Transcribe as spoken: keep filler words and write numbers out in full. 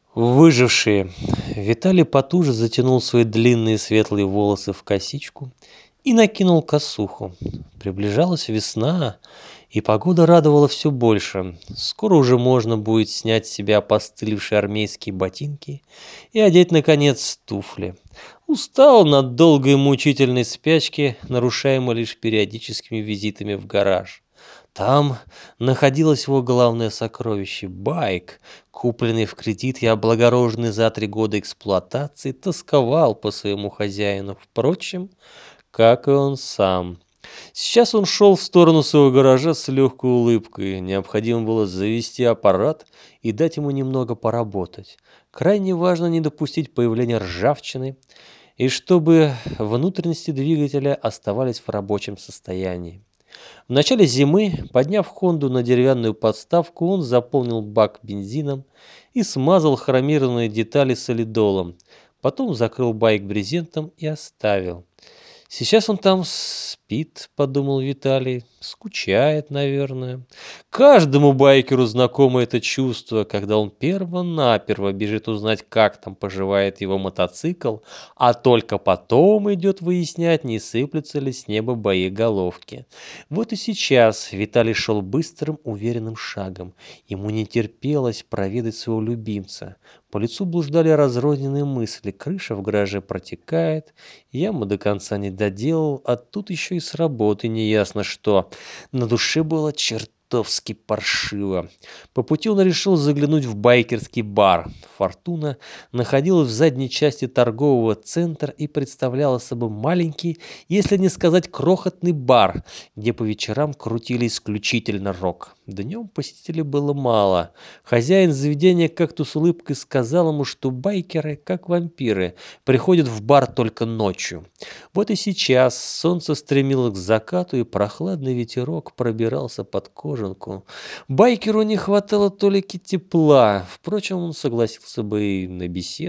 Выжившие. Виталий потуже затянул свои длинные светлые волосы в косичку и накинул косуху. Приближалась весна, и погода радовала все больше. Скоро уже можно будет снять с себя опостылевшие армейские ботинки и одеть, наконец, туфли. Устал он от долгой мучительной спячки, нарушаемой лишь периодическими визитами в гараж. Там находилось его главное сокровище — байк, купленный в кредит и облагороженный за три года эксплуатации, тосковал по своему хозяину, впрочем, как и он сам. Сейчас он шел в сторону своего гаража с легкой улыбкой. Необходимо было завести аппарат и дать ему немного поработать. Крайне важно не допустить появления ржавчины, и чтобы внутренности двигателя оставались в рабочем состоянии. В начале зимы, подняв Хонду на деревянную подставку, он заполнил бак бензином и смазал хромированные детали солидолом. Потом закрыл байк брезентом и оставил. «Сейчас он там спит», — подумал Виталий, — «скучает, наверное». Каждому байкеру знакомо это чувство, когда он перво-наперво бежит узнать, как там поживает его мотоцикл, а только потом идет выяснять, не сыплются ли с неба боеголовки. Вот и сейчас Виталий шел быстрым, уверенным шагом. Ему не терпелось проведать своего любимца. По лицу блуждали разрозненные мысли. Крыша в гараже протекает, яму до конца не доделал, а тут еще и с работы неясно что. На душе было чертовски паршиво. По пути он решил заглянуть в байкерский бар. «Фортуна» находилась в задней части торгового центра и представляла собой маленький, если не сказать крохотный бар, где по вечерам крутили исключительно рок. Днем посетителей было мало. Хозяин заведения как-то с улыбкой сказал ему, что байкеры, как вампиры, приходят в бар только ночью. Вот и сейчас солнце стремилось к закату, и прохладный ветерок пробирался под кожанку. Байкеру не хватало толики тепла. Впрочем, он согласился бы и на беседу.